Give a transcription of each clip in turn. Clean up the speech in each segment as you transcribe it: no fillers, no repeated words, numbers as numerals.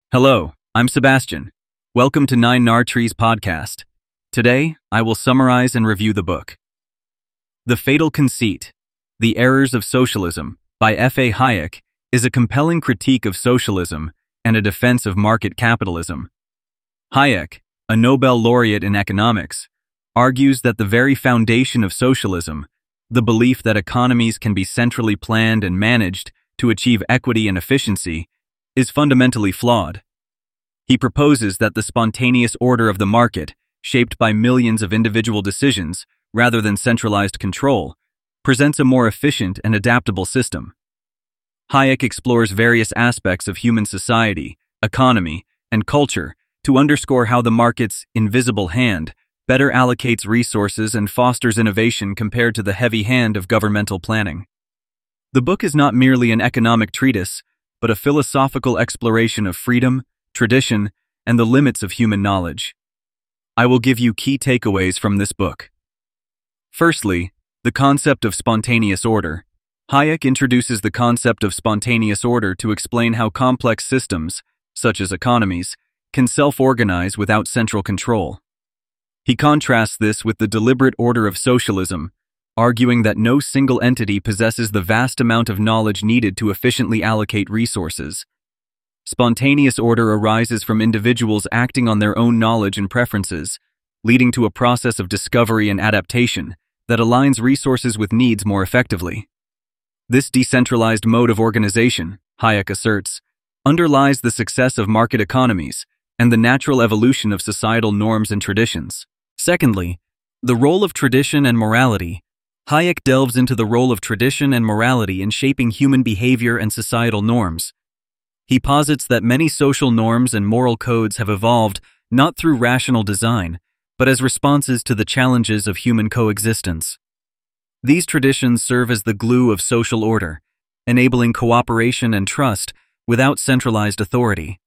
Hello, I'm Sebastian. Welcome to Nine Nar Trees podcast. Today, I will summarize and review the book. The Fatal Conceit: The Errors of Socialism by F.A. Hayek is a compelling critique of socialism and a defense of market capitalism. Hayek, a Nobel laureate in economics, argues that the very foundation of socialism, the belief that economies can be centrally planned and managed to achieve equity and efficiency, is fundamentally flawed. He proposes that the spontaneous order of the market, shaped by millions of individual decisions rather than centralized control, presents a more efficient and adaptable system. Hayek explores various aspects of human society, economy, and culture to underscore how the market's invisible hand better allocates resources and fosters innovation compared to the heavy hand of governmental planning. The book is not merely an economic treatise, but a philosophical exploration of freedom, tradition, and the limits of human knowledge. I will give you key takeaways from this book. Firstly, the concept of spontaneous order. Hayek introduces the concept of spontaneous order to explain how complex systems, such as economies, can self-organize without central control. He contrasts this with the deliberate order of socialism, arguing that no single entity possesses the vast amount of knowledge needed to efficiently allocate resources. Spontaneous order arises from individuals acting on their own knowledge and preferences, leading to a process of discovery and adaptation that aligns resources with needs more effectively. This decentralized mode of organization, Hayek asserts, underlies the success of market economies and the natural evolution of societal norms and traditions. Secondly, the role of tradition and morality. Hayek delves into the role of tradition and morality in shaping human behavior and societal norms. He posits that many social norms and moral codes have evolved not through rational design, but as responses to the challenges of human coexistence. These traditions serve as the glue of social order, enabling cooperation and trust without centralized authority.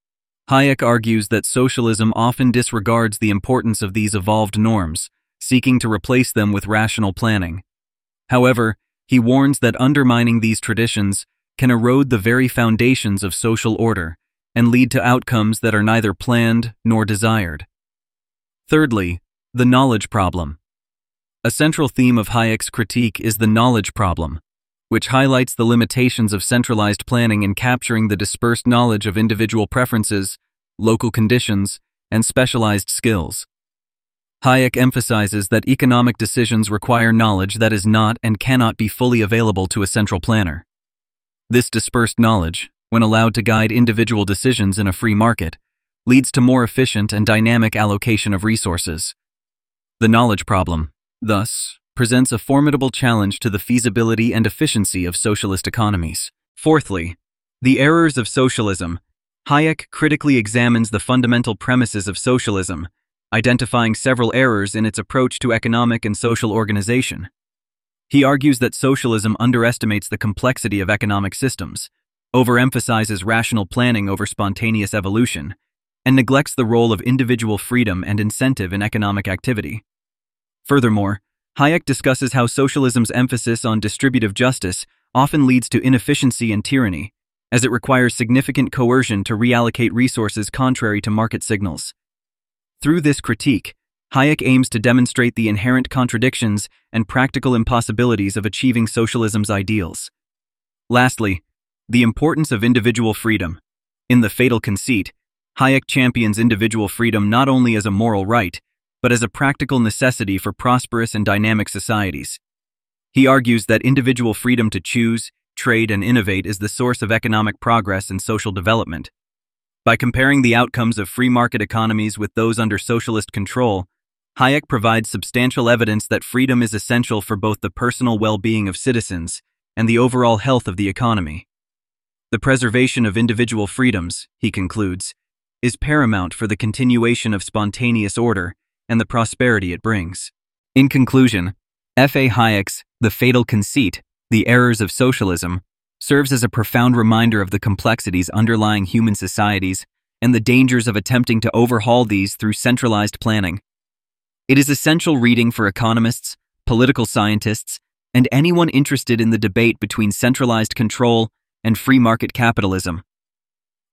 Hayek argues that socialism often disregards the importance of these evolved norms, seeking to replace them with rational planning. However, he warns that undermining these traditions can erode the very foundations of social order and lead to outcomes that are neither planned nor desired. Thirdly, the knowledge problem. A central theme of Hayek's critique is the knowledge problem, which highlights the limitations of centralized planning in capturing the dispersed knowledge of individual preferences, local conditions, and specialized skills. Hayek emphasizes that economic decisions require knowledge that is not and cannot be fully available to a central planner. This dispersed knowledge, when allowed to guide individual decisions in a free market, leads to more efficient and dynamic allocation of resources. The knowledge problem, thus, presents a formidable challenge to the feasibility and efficiency of socialist economies. Fourthly, the errors of socialism. Hayek critically examines the fundamental premises of socialism, identifying several errors in its approach to economic and social organization. He argues that socialism underestimates the complexity of economic systems, overemphasizes rational planning over spontaneous evolution, and neglects the role of individual freedom and incentive in economic activity. Furthermore, Hayek discusses how socialism's emphasis on distributive justice often leads to inefficiency and tyranny, as it requires significant coercion to reallocate resources contrary to market signals. Through this critique, Hayek aims to demonstrate the inherent contradictions and practical impossibilities of achieving socialism's ideals. Lastly, the importance of individual freedom. In The Fatal Conceit, Hayek champions individual freedom not only as a moral right, but as a practical necessity for prosperous and dynamic societies. He argues that individual freedom to choose, trade, and innovate is the source of economic progress and social development. By comparing the outcomes of free market economies with those under socialist control, Hayek provides substantial evidence that freedom is essential for both the personal well-being of citizens and the overall health of the economy. The preservation of individual freedoms, he concludes, is paramount for the continuation of spontaneous order and the prosperity it brings. In conclusion, F.A. Hayek's The Fatal Conceit, The Errors of Socialism, serves as a profound reminder of the complexities underlying human societies and the dangers of attempting to overhaul these through centralized planning. It is essential reading for economists, political scientists, and anyone interested in the debate between centralized control and free market capitalism.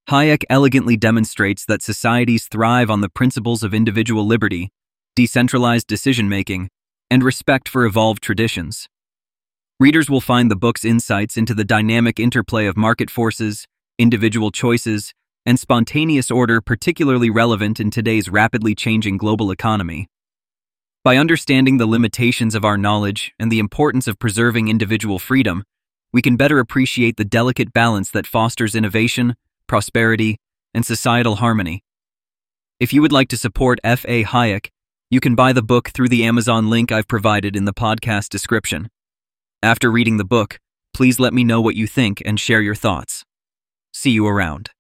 Hayek elegantly demonstrates that societies thrive on the principles of individual liberty, decentralized decision-making, and respect for evolved traditions. Readers will find the book's insights into the dynamic interplay of market forces, individual choices, and spontaneous order particularly relevant in today's rapidly changing global economy. By understanding the limitations of our knowledge and the importance of preserving individual freedom, we can better appreciate the delicate balance that fosters innovation, prosperity, and societal harmony. If you would like to support F.A. Hayek, you can buy the book through the Amazon link I've provided in the podcast description. After reading the book, please let me know what you think and share your thoughts. See you around.